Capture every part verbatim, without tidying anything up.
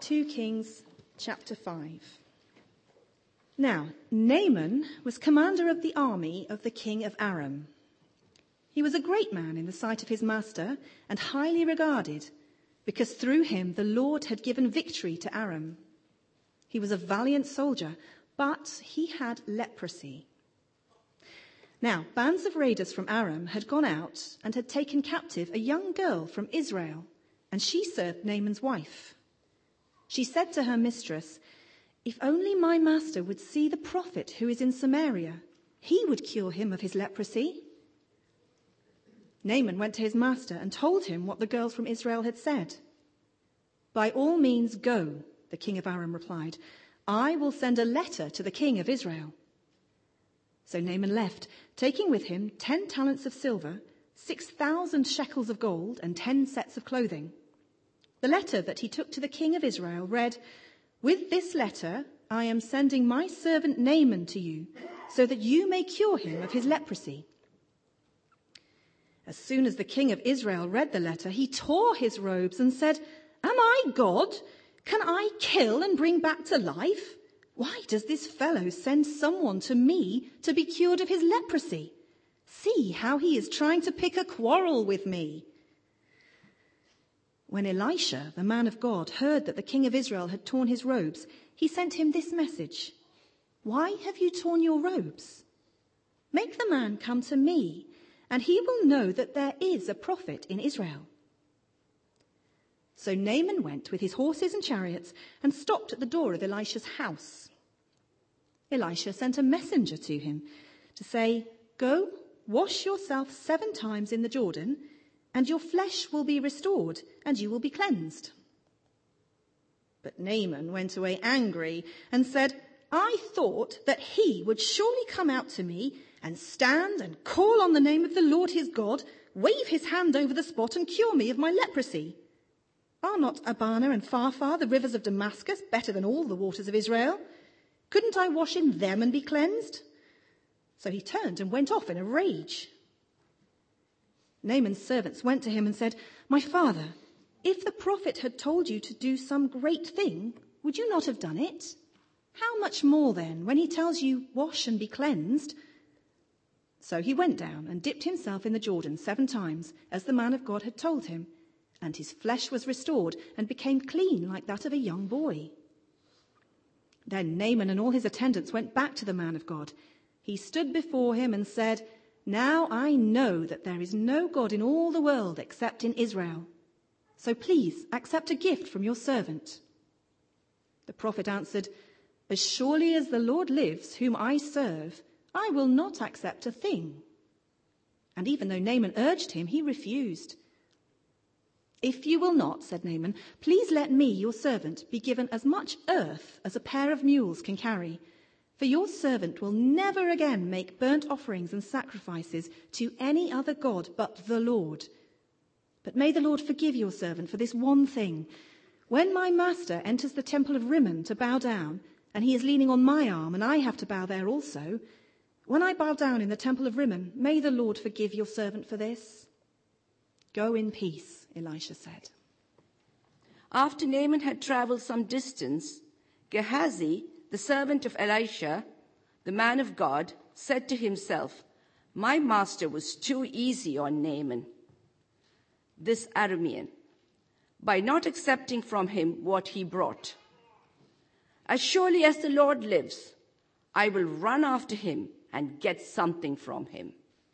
Second Kings chapter five. Now, Naaman was commander of the army of the king of Aram. He was a great man in the sight of his master and highly regarded, because through him the Lord had given victory to Aram. He was a valiant soldier, but he had leprosy. Now, bands of raiders from Aram had gone out and had taken captive a young girl from Israel, and she served Naaman's wife. She said to her mistress, "If only my master would see the prophet who is in Samaria, he would cure him of his leprosy." Naaman went to his master and told him what the girl from Israel had said. "By all means go," the king of Aram replied. "I will send a letter to the king of Israel." So Naaman left, taking with him ten talents of silver, six thousand shekels of gold, and ten sets of clothing. The letter that he took to the king of Israel read, "With this letter I am sending my servant Naaman to you, so that you may cure him of his leprosy." As soon as the king of Israel read the letter, he tore his robes and said, "Am I God? Can I kill and bring back to life? Why does this fellow send someone to me to be cured of his leprosy? See how he is trying to pick a quarrel with me." When Elisha, the man of God, heard that the king of Israel had torn his robes, he sent him this message: "Why have you torn your robes? Make the man come to me, and he will know that there is a prophet in Israel." So Naaman went with his horses and chariots and stopped at the door of Elisha's house. Elisha sent a messenger to him to say, "Go, wash yourself seven times in the Jordan, and your flesh will be restored, and you will be cleansed." But Naaman went away angry and said, "I thought that he would surely come out to me and stand and call on the name of the Lord his God, wave his hand over the spot and cure me of my leprosy. Are not Abana and Pharpar, the rivers of Damascus, better than all the waters of Israel? Couldn't I wash in them and be cleansed?" So he turned and went off in a rage. Naaman's servants went to him and said, "My father, if the prophet had told you to do some great thing, would you not have done it? How much more then, when he tells you, 'Wash and be cleansed'?" So he went down and dipped himself in the Jordan seven times, as the man of God had told him, and his flesh was restored and became clean like that of a young boy. Then Naaman and all his attendants went back to the man of God. He stood before him and said, "Now I know that there is no God in all the world except in Israel. So please accept a gift from your servant." The prophet answered, "As surely as the Lord lives, whom I serve, I will not accept a thing." And even though Naaman urged him, he refused. "If you will not," said Naaman, "please let me, your servant, be given as much earth as a pair of mules can carry. For your servant will never again make burnt offerings and sacrifices to any other god but the Lord. But may the Lord forgive your servant for this one thing. When my master enters the temple of Rimmon to bow down, and he is leaning on my arm, and I have to bow there also, when I bow down in the temple of Rimmon, may the Lord forgive your servant for this." "Go in peace," Elisha said. After Naaman had traveled some distance, Gehazi, the servant of Elisha, the man of God, said to himself, "My master was too easy on Naaman, this Aramean, by not accepting from him what he brought. As surely as the Lord lives, I will run after him and get something from him."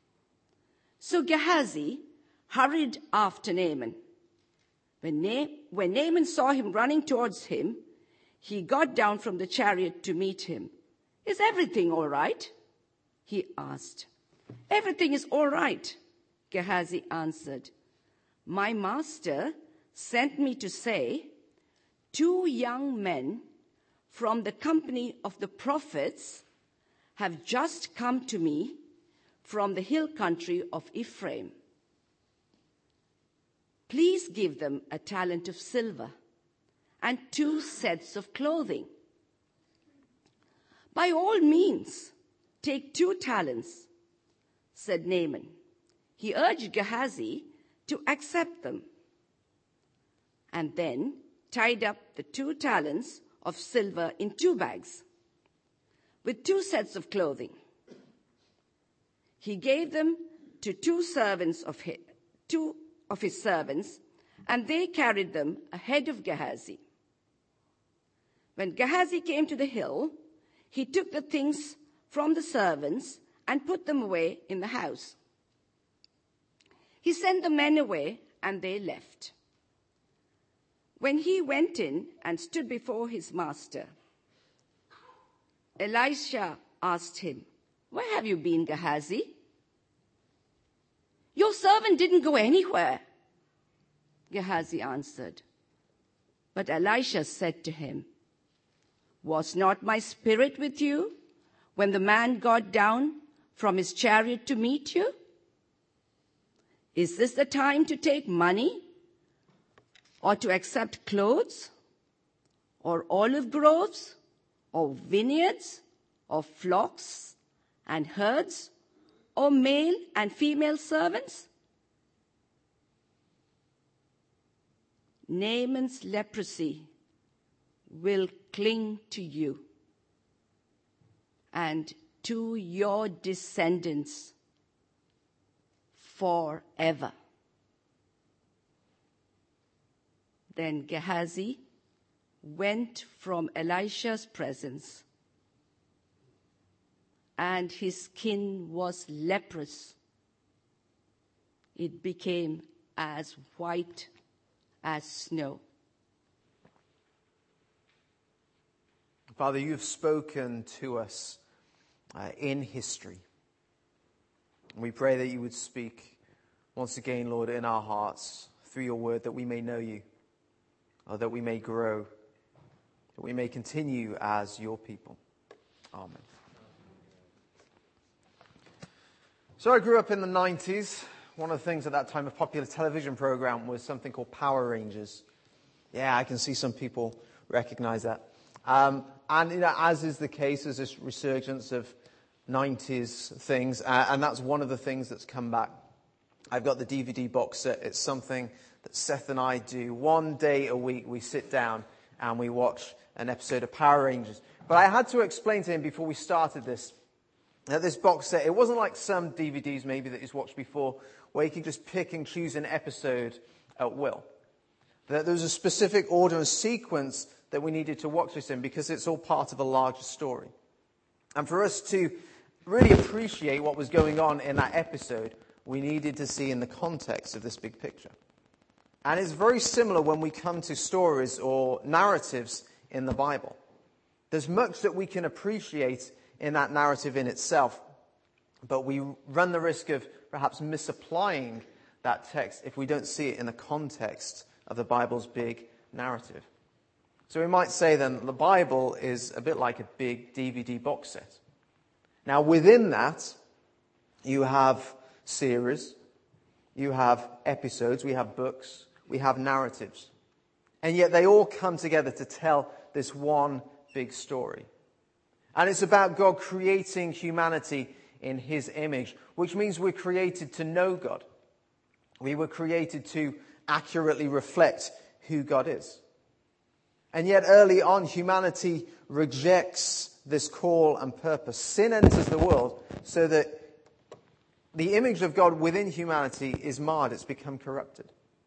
So Gehazi hurried after Naaman. When, Na- when Naaman saw him running towards him, he got down from the chariot to meet him. "Is everything all right?" he asked. "Everything is all right," Gehazi answered. "My master sent me to say, two young men from the company of the prophets have just come to me from the hill country of Ephraim. Please give them a talent of silver and two sets of clothing." "By all means, take two talents," said Naaman. He urged Gehazi to accept them. And then tied up the two talents of silver in two bags with two sets of clothing. He gave them to two servants of his, two of his servants, and they carried them ahead of Gehazi. When Gehazi came to the hill, he took the things from the servants and put them away in the house. He sent the men away, and they left. When he went in and stood before his master, Elisha asked him, "Where have you been, Gehazi?" "Your servant didn't go anywhere," Gehazi answered. But Elisha said to him, "Was not my spirit with you when the man got down from his chariot to meet you? Is this the time to take money, or to accept clothes, or olive groves, or vineyards, or flocks and herds, or male and female servants?" Naaman's leprosy will cling to you and to your descendants forever. Then Gehazi went from Elisha's presence, and his skin was leprous. It became as white as snow. Father, you've spoken to us uh, in history. We pray that you would speak once again, Lord, in our hearts through your word, that we may know you, or that we may grow, that we may continue as your people. Amen. So I grew up in the nineties. One of the things at that time, a popular television program was something called Power Rangers. Yeah, I can see some people recognize that. Um, and you know, as is the case, there's this resurgence of nineties things, uh, and that's one of the things that's come back. I've got the D V D box set. It's something that Seth and I do. One day a week we sit down and we watch an episode of Power Rangers. But I had to explain to him before we started this, that this box set, it wasn't like some D V Ds maybe that he's watched before, where you can just pick and choose an episode at will. That there was a specific order and sequence that we needed to watch this in, because it's all part of a larger story. And for us to really appreciate what was going on in that episode, we needed to see in the context of this big picture. And it's very similar when we come to stories or narratives in the Bible. There's much that we can appreciate in that narrative in itself, but we run the risk of perhaps misapplying that text if we don't see it in the context of the Bible's big narrative. So we might say then the Bible is a bit like a big D V D box set. Now within that, you have series, you have episodes, we have books, we have narratives. And yet they all come together to tell this one big story. And it's about God creating humanity in his image, which means we're created to know God. We were created to accurately reflect who God is. And yet early on, humanity rejects this call and purpose. Sin enters the world so that the image of God within humanity is marred. It's become corrupted.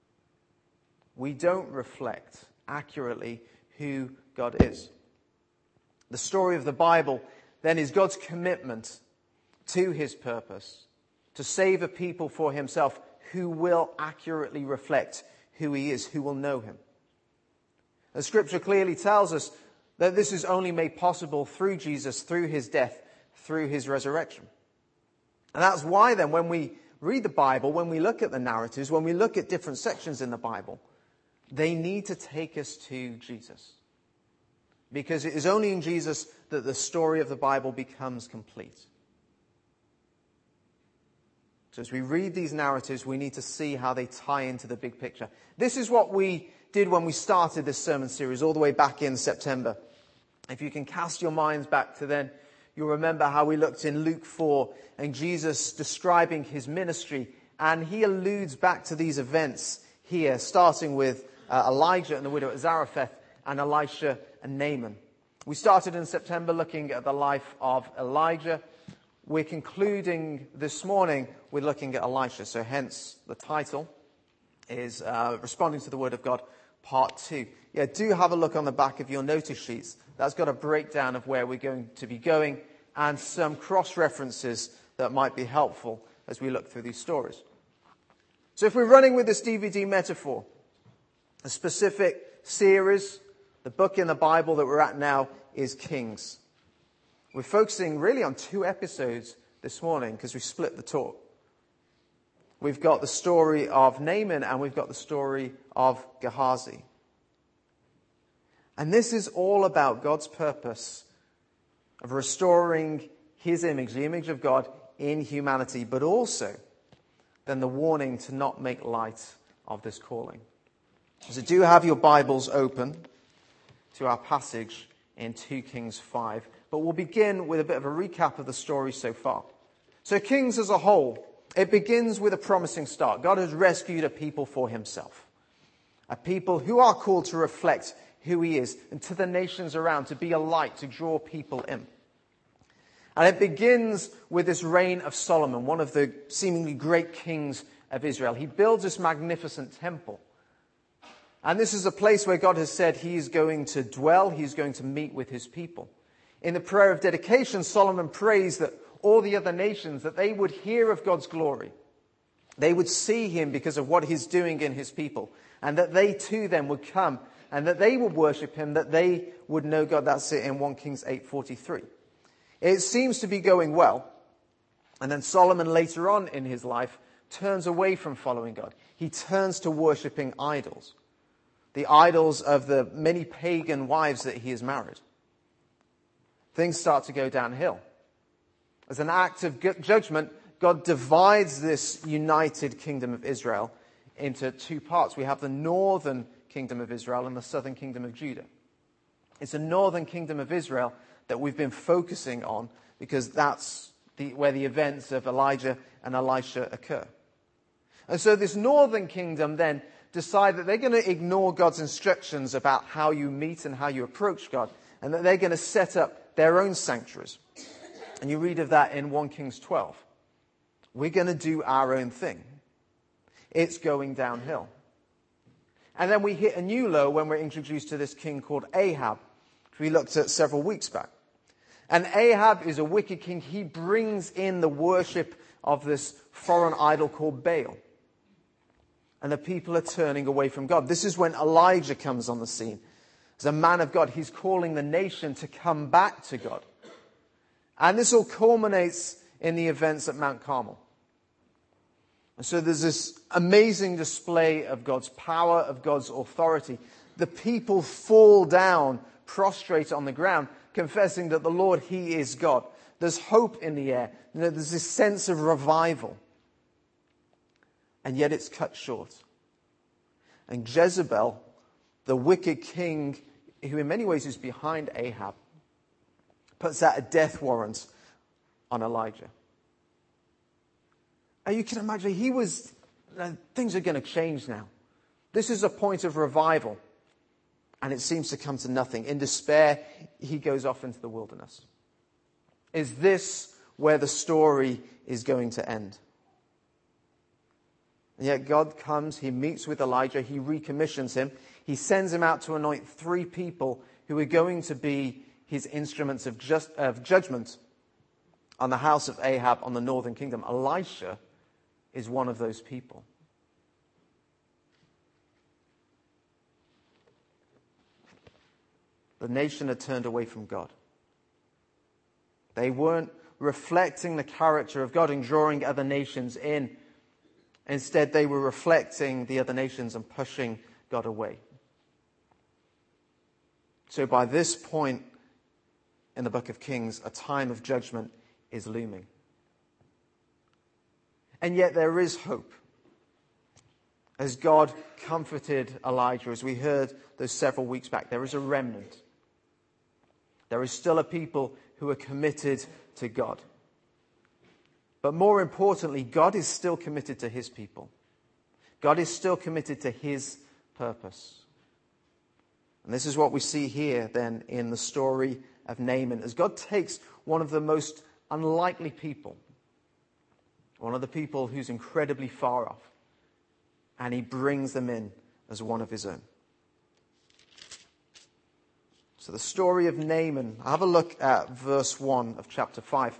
We don't reflect accurately who God is. The story of the Bible then is God's commitment to his purpose, to save a people for himself who will accurately reflect who he is, who will know him. The scripture clearly tells us that this is only made possible through Jesus, through his death, through his resurrection. And that's why then when we read the Bible, when we look at the narratives, when we look at different sections in the Bible, they need to take us to Jesus. Because it is only in Jesus that the story of the Bible becomes complete. So as we read these narratives, we need to see how they tie into the big picture. This is what we did when we started this sermon series all the way back in September. If you can cast your minds back to then, you'll remember how we looked in Luke four and Jesus describing his ministry. And he alludes back to these events here, starting with uh, Elijah and the widow at Zarephath, and Elisha and Naaman. We started in September looking at the life of Elijah. We're concluding this morning with looking at Elisha, so hence the title is uh, Responding to the Word of God, Part two. Yeah, do have a look on the back of your notice sheets. That's got a breakdown of where we're going to be going and some cross-references that might be helpful as we look through these stories. So if we're running with this D V D metaphor, a specific series, the book in the Bible that we're at now is Kings. We're focusing really on two episodes this morning because we split the talk. We've got the story of Naaman and we've got the story of Gehazi. And this is all about God's purpose of restoring his image, the image of God in humanity, but also then the warning to not make light of this calling. So do have your Bibles open to our passage in Second Kings five. But we'll begin with a bit of a recap of the story so far. So Kings as a whole, it begins with a promising start. God has rescued a people for himself. A people who are called to reflect who he is and to the nations around, to be a light, to draw people in. And it begins with this reign of Solomon, one of the seemingly great kings of Israel. He builds this magnificent temple. And this is a place where God has said he is going to dwell, he's going to meet with his people. In the prayer of dedication, Solomon prays that all the other nations, that they would hear of God's glory. They would see him because of what he's doing in his people. And that they too then would come and that they would worship him, that they would know God. That's it in First Kings eight forty-three. It seems to be going well. And then Solomon later on in his life turns away from following God. He turns to worshipping idols. The idols of the many pagan wives that he has married. Things start to go downhill. As an act of judgment, God divides this united kingdom of Israel into two parts. We have the northern kingdom of Israel and the southern kingdom of Judah. It's the northern kingdom of Israel that we've been focusing on because that's the, where the events of Elijah and Elisha occur. And so this northern kingdom then decide that they're going to ignore God's instructions about how you meet and how you approach God, and that they're going to set up their own sanctuaries. And you read of that in First Kings twelve. We're going to do our own thing. It's going downhill. And then we hit a new low when we're introduced to this king called Ahab, which we looked at several weeks back. And Ahab is a wicked king. He brings in the worship of this foreign idol called Baal. And the people are turning away from God. This is when Elijah comes on the scene. As a man of God, he's calling the nation to come back to God. And this all culminates in the events at Mount Carmel. And so there's this amazing display of God's power, of God's authority. The people fall down, prostrate on the ground, confessing that the Lord, he is God. There's hope in the air. You know, there's this sense of revival. And yet it's cut short. And Jezebel, the wicked king, who in many ways is behind Ahab, puts out a death warrant on Elijah. And you can imagine, he was, uh, things are going to change now. This is a point of revival. And it seems to come to nothing. In despair, he goes off into the wilderness. Is this where the story is going to end? And yet God comes, he meets with Elijah, he recommissions him. He sends him out to anoint three people who are going to be his instruments of, just, of judgment on the house of Ahab on the northern kingdom. Elisha is one of those people. The nation had turned away from God. They weren't reflecting the character of God and drawing other nations in. Instead, they were reflecting the other nations and pushing God away. So by this point in the book of Kings, a time of judgment is looming. And yet there is hope. As God comforted Elijah, as we heard those several weeks back, there is a remnant. There is still a people who are committed to God. But more importantly, God is still committed to his people. God is still committed to his purpose. And this is what we see here then in the story of Naaman, as God takes one of the most unlikely people, one of the people who's incredibly far off, and he brings them in as one of his own. So the story of Naaman, have a look at verse one of chapter five.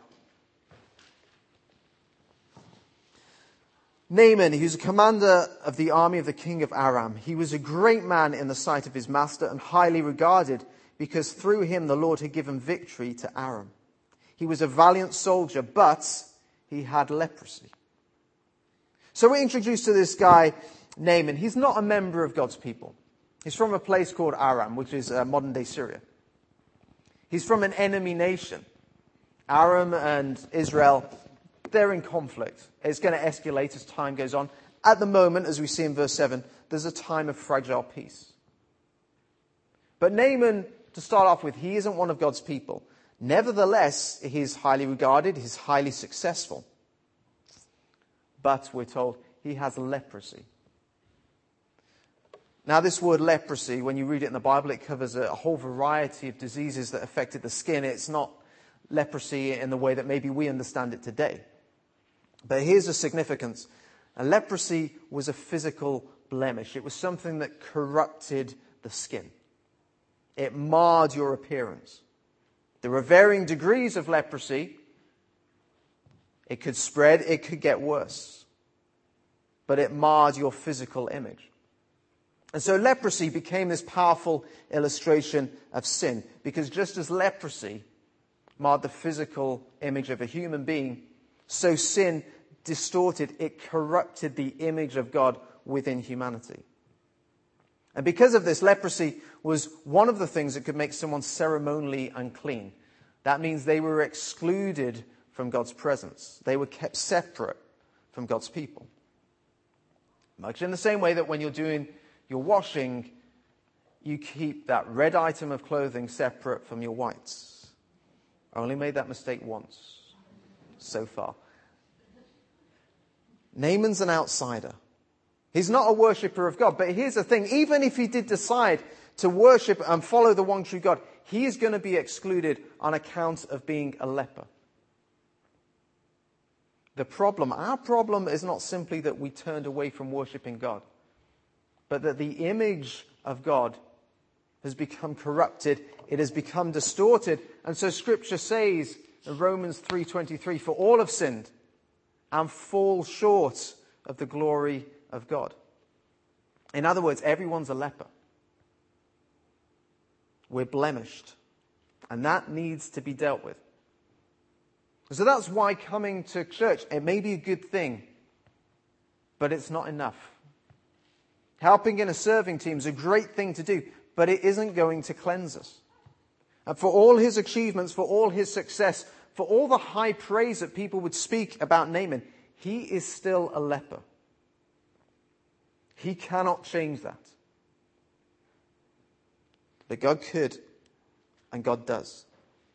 Naaman, who's a commander of the army of the king of Aram, he was a great man in the sight of his master and highly regarded, because through him the Lord had given victory to Aram. He was a valiant soldier, but he had leprosy. So we're introduced to this guy, Naaman. He's not a member of God's people. He's from a place called Aram, which is uh, modern-day Syria. He's from an enemy nation. Aram and Israel, they're in conflict. It's going to escalate as time goes on. At the moment, as we see in verse seven, there's a time of fragile peace. But Naaman, to start off with, he isn't one of God's people. Nevertheless, he's highly regarded, he's highly successful. But we're told he has leprosy. Now, this word leprosy, when you read it in the Bible, it covers a whole variety of diseases that affected the skin. It's not leprosy in the way that maybe we understand it today. But here's the significance. A leprosy was a physical blemish. It was something that corrupted the skin. It marred your appearance. There were varying degrees of leprosy. It could spread, it could get worse. But it marred your physical image. And so leprosy became this powerful illustration of sin, because just as leprosy marred the physical image of a human being, so sin distorted, it corrupted the image of God within humanity. And because of this, leprosy was one of the things that could make someone ceremonially unclean. That means they were excluded from God's presence. They were kept separate from God's people. Much in the same way that when you're doing your washing, you keep that red item of clothing separate from your whites. I only made that mistake once so far. Naaman's an outsider. He's not a worshipper of God. But here's the thing. Even if he did decide to worship and follow the one true God, he is going to be excluded on account of being a leper. The problem, our problem is not simply that we turned away from worshiping God, but that the image of God has become corrupted. It has become distorted. And so Scripture says in Romans three twenty-three, for all have sinned and fall short of the glory of God. In other words, everyone's a leper. We're blemished. And that needs to be dealt with. So that's why coming to church, it may be a good thing, but it's not enough. Helping in a serving team is a great thing to do, but it isn't going to cleanse us. And for all his achievements, for all his success, for all the high praise that people would speak about Naaman, he is still a leper. He cannot change that. But God could, and God does.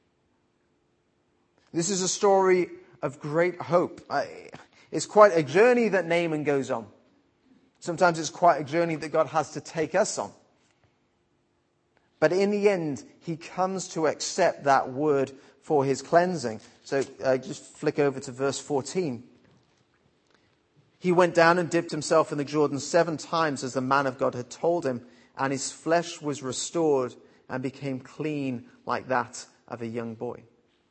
This is a story of great hope. It's quite a journey that Naaman goes on. Sometimes it's quite a journey that God has to take us on. But in the end, he comes to accept that word for his cleansing. So uh, just flick over to verse fourteen. He went down and dipped himself in the Jordan seven times as the man of God had told him, and his flesh was restored and became clean like that of a young boy.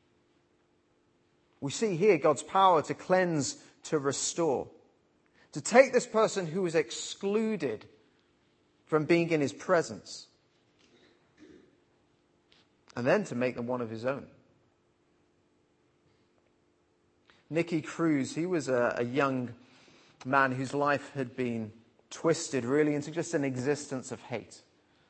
We see here God's power to cleanse, to restore. To take this person who was excluded from being in his presence, and then to make them one of his own. Nicky Cruz, he was a, a young man whose life had been twisted really into just an existence of hate.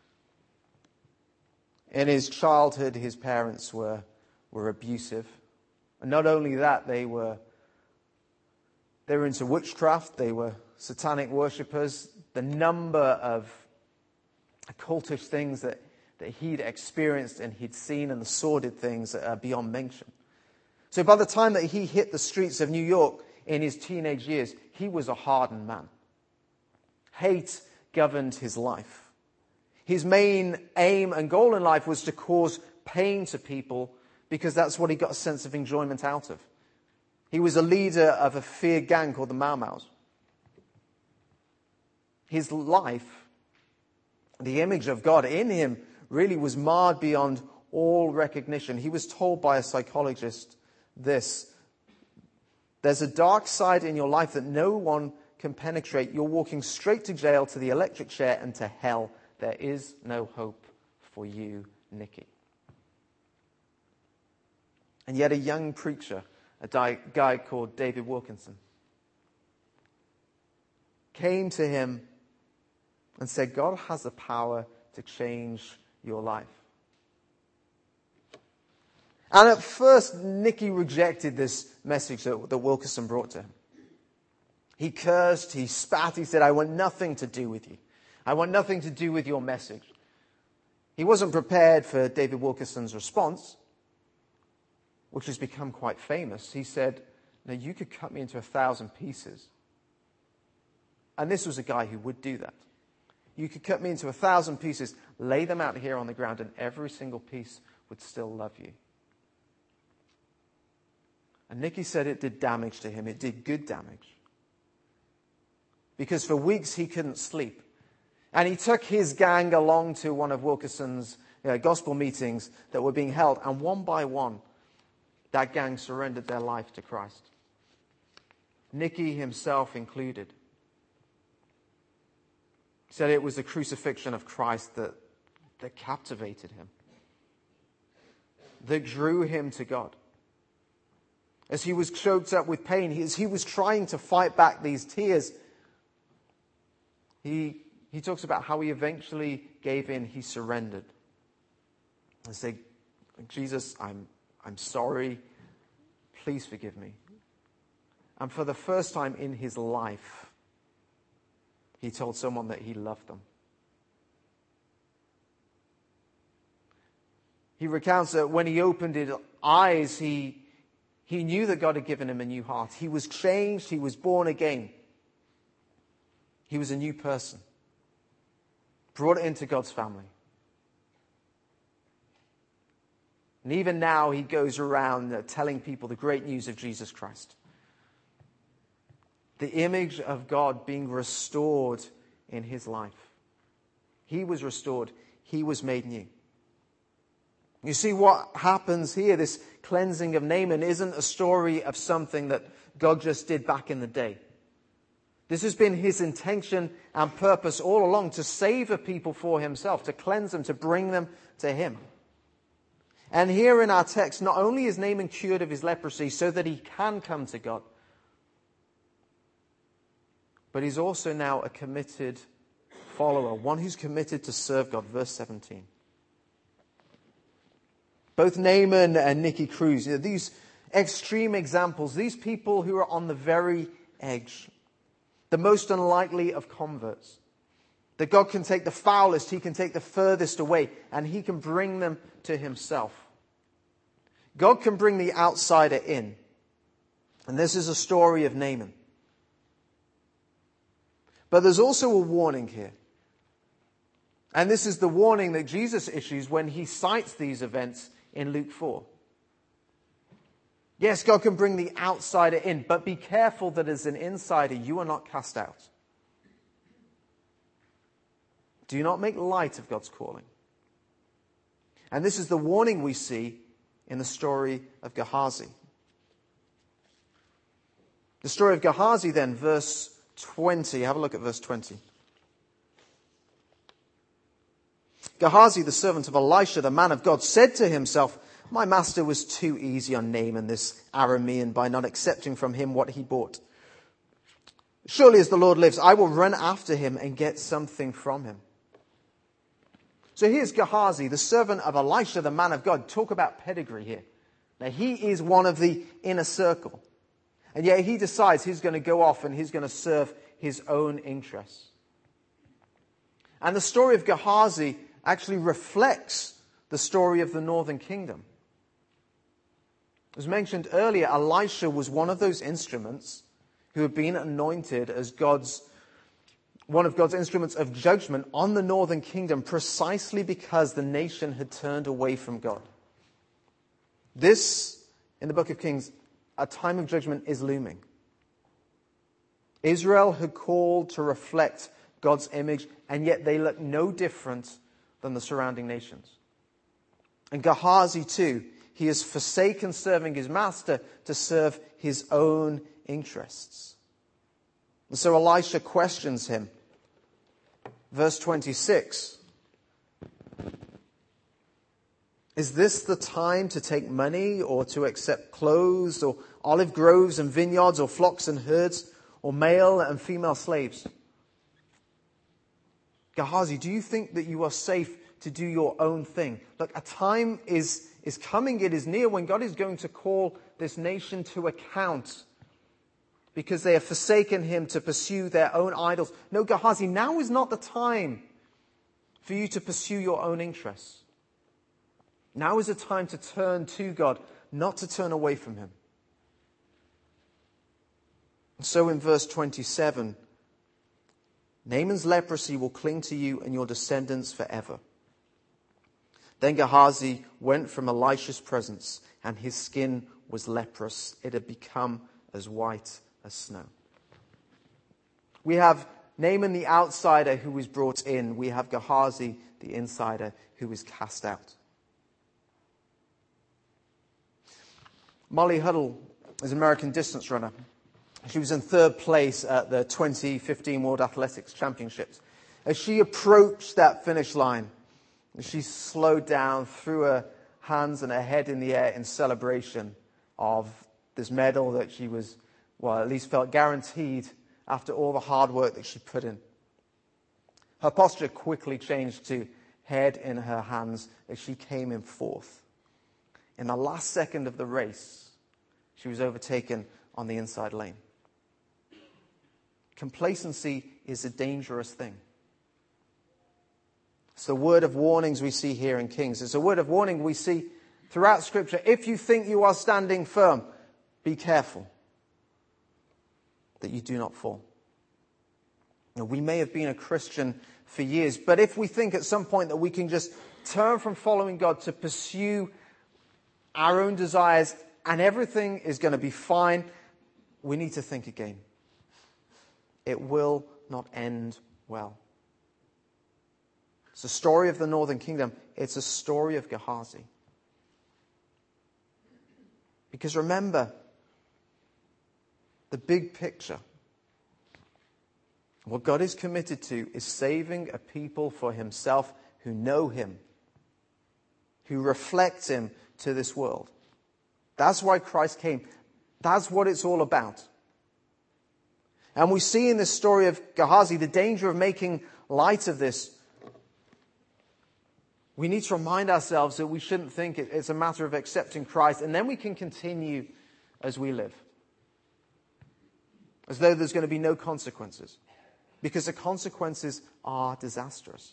In his childhood, his parents were, were abusive. And not only that, they were They were into witchcraft. They were satanic worshippers. The number of occultish things that, that he'd experienced and he'd seen, and the sordid things that are beyond mention. So by the time that he hit the streets of New York in his teenage years, he was a hardened man. Hate governed his life. His main aim and goal in life was to cause pain to people because that's what he got a sense of enjoyment out of. He was a leader of a feared gang called the Mau Maus. His life, the image of God in him, really was marred beyond all recognition. He was told by a psychologist this: there's a dark side in your life that no one can penetrate. You're walking straight to jail, to the electric chair, and to hell. There is no hope for you, Nicky. And yet a young preacher, a guy called David Wilkerson, came to him and said, God has the power to change your life. And at first, Nicky rejected this message that, that Wilkerson brought to him. He cursed, he spat, he said, I want nothing to do with you. I want nothing to do with your message. He wasn't prepared for David Wilkerson's response, which has become quite famous. He said, now you could cut me into a thousand pieces. And this was a guy who would do that. You could cut me into a thousand pieces, lay them out here on the ground, and every single piece would still love you. And Nicky said it did damage to him. It did good damage. Because for weeks he couldn't sleep. And he took his gang along to one of Wilkerson's uh, gospel meetings that were being held. And one by one, that gang surrendered their life to Christ. Nicky himself included. He said it was the crucifixion of Christ that, that captivated him, that drew him to God. As he was choked up with pain, as he was trying to fight back these tears, he, he talks about how he eventually gave in, he surrendered. And said, Jesus, I'm, I'm sorry, please forgive me. And for the first time in his life, he told someone that he loved them. He recounts that when he opened his eyes, he, he knew that God had given him a new heart. He was changed. He was born again. He was a new person. Brought into God's family. And even now he goes around uh, telling people the great news of Jesus Christ. The image of God being restored in his life. He was restored. He was made new. You see what happens here, this cleansing of Naaman, isn't a story of something that God just did back in the day. This has been his intention and purpose all along, to save a people for himself, to cleanse them, to bring them to him. And here in our text, not only is Naaman cured of his leprosy so that he can come to God, but he's also now a committed follower, one who's committed to serve God. Verse seventeen. Both Naaman and Nicky Cruz, you know, these extreme examples, these people who are on the very edge, the most unlikely of converts. That God can take the foulest, he can take the furthest away, and he can bring them to himself. God can bring the outsider in. And this is a story of Naaman. But there's also a warning here. And this is the warning that Jesus issues when he cites these events in Luke four. Yes, God can bring the outsider in, but be careful that as an insider you are not cast out. Do not make light of God's calling. And this is the warning we see in the story of Gehazi. The story of Gehazi then, verse twenty. Have a look at verse twenty. Gehazi, the servant of Elisha, the man of God, said to himself, my master was too easy on Naaman, this Aramean, by not accepting from him what he bought. Surely as the Lord lives, I will run after him and get something from him. So here's Gehazi, the servant of Elisha, the man of God. Talk about pedigree here. Now he is one of the inner circle. And yet he decides he's going to go off and he's going to serve his own interests. And the story of Gehazi actually reflects the story of the northern kingdom. As mentioned earlier, Elisha was one of those instruments who had been anointed as God's one of God's instruments of judgment on the northern kingdom precisely because the nation had turned away from God. This, in the book of Kings, a time of judgment is looming. Israel had called to reflect God's image, and yet they look no different than the surrounding nations. And Gehazi too, he has forsaken serving his master to serve his own interests. And so Elisha questions him. Verse twenty-six. Is this the time to take money or to accept clothes or olive groves and vineyards or flocks and herds or male and female slaves? Gehazi, do you think that you are safe to do your own thing? Look, a time is, is coming, it is near, when God is going to call this nation to account because they have forsaken him to pursue their own idols. No, Gehazi, now is not the time for you to pursue your own interests. Now is the time to turn to God, not to turn away from him. So in verse twenty-seven, Naaman's leprosy will cling to you and your descendants forever. Then Gehazi went from Elisha's presence, and his skin was leprous. It had become as white as snow. We have Naaman the outsider who was brought in. We have Gehazi the insider who was cast out. Molly Huddle is an American distance runner. She was in third place at the twenty fifteen World Athletics Championships. As she approached that finish line, she slowed down, threw her hands and her head in the air in celebration of this medal that she was, well, at least felt guaranteed after all the hard work that she put in. Her posture quickly changed to head in her hands as she came in fourth. In the last second of the race, she was overtaken on the inside lane. Complacency is a dangerous thing. It's the word of warnings we see here in Kings. It's a word of warning we see throughout Scripture. If you think you are standing firm, be careful that you do not fall. Now, we may have been a Christian for years, but if we think at some point that we can just turn from following God to pursue our own desires and everything is going to be fine, we need to think again. It will not end well. It's the story of the northern kingdom. It's a story of Gehazi. Because remember, the big picture, what God is committed to is saving a people for himself who know him, who reflect him to this world. That's why Christ came. That's what it's all about. And we see in this story of Gehazi the danger of making light of this. We need to remind ourselves that we shouldn't think it's a matter of accepting Christ and then we can continue as we live. As though there's going to be no consequences. Because the consequences are disastrous.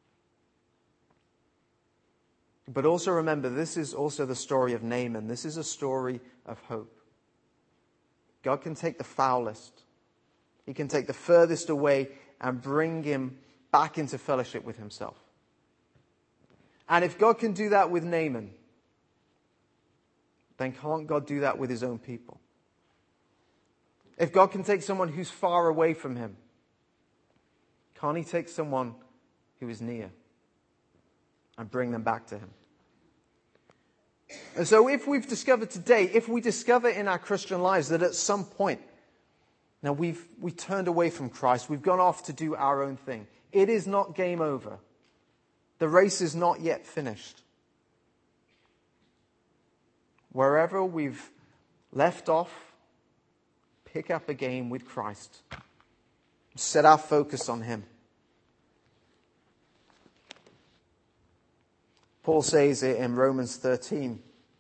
But also remember, this is also the story of Naaman. This is a story of hope. God can take the foulest. He can take the furthest away and bring him back into fellowship with himself. And if God can do that with Naaman, then can't God do that with his own people? If God can take someone who's far away from him, can't he take someone who is near and bring them back to him? And so if we've discovered today, if we discover in our Christian lives that at some point, now we've we turned away from Christ, we've gone off to do our own thing, it is not game over. The race is not yet finished. Wherever we've left off, pick up again with Christ. Set our focus on him. Paul says it in Romans thirteen.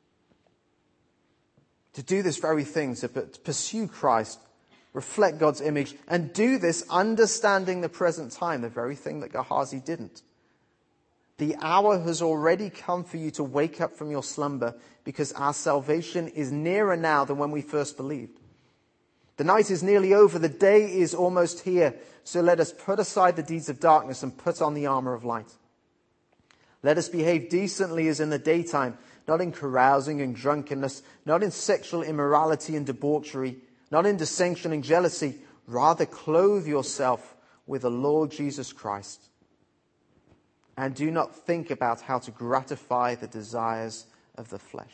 To do this very thing, to pursue Christ, reflect God's image, and do this understanding the present time, the very thing that Gehazi didn't. The hour has already come for you to wake up from your slumber, because our salvation is nearer now than when we first believed. The night is nearly over. The day is almost here. So let us put aside the deeds of darkness and put on the armor of light. Let us behave decently as in the daytime, not in carousing and drunkenness, not in sexual immorality and debauchery, not in dissension and jealousy. Rather, clothe yourself with the Lord Jesus Christ. And do not think about how to gratify the desires of the flesh.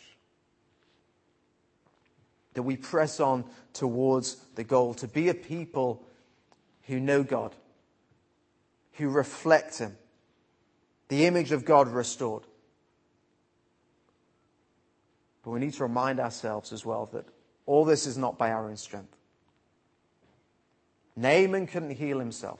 That we press on towards the goal, to be a people who know God, who reflect Him, the image of God restored. But we need to remind ourselves as well that all this is not by our own strength. Naaman couldn't heal himself.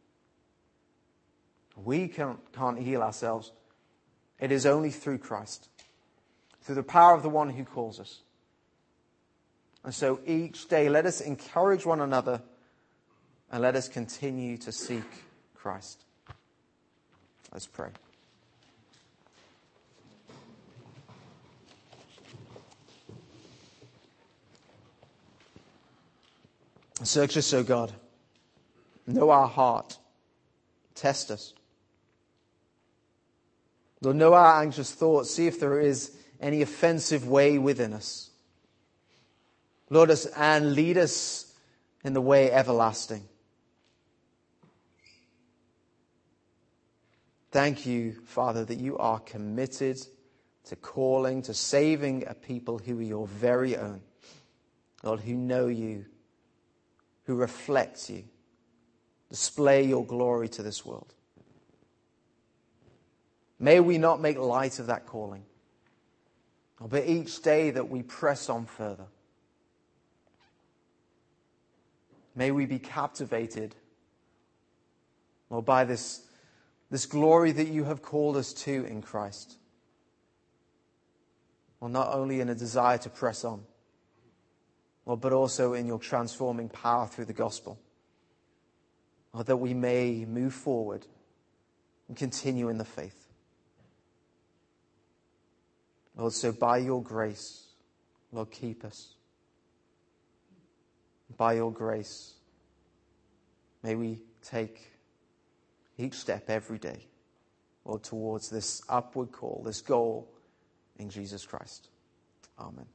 We can't, can't heal ourselves. It is only through Christ, through the power of the one who calls us. And so each day, let us encourage one another and let us continue to seek Christ. Let's pray. Search us, O God. Know our heart. Test us. Lord, know our anxious thoughts. See if there is any offensive way within us. Lord, us and lead us in the way everlasting. Thank you, Father, that you are committed to calling, to saving a people who are your very own. Lord, who know you, who reflect you, display your glory to this world. May we not make light of that calling, but each day that we press on further. May we be captivated, Lord, by this, this glory that you have called us to in Christ. Well, not only in a desire to press on, Lord, but also in your transforming power through the gospel. Lord, that we may move forward and continue in the faith. Lord, so by your grace, Lord, keep us. By your grace, may we take each step every day, Lord, towards this upward call, this goal in Jesus Christ. Amen.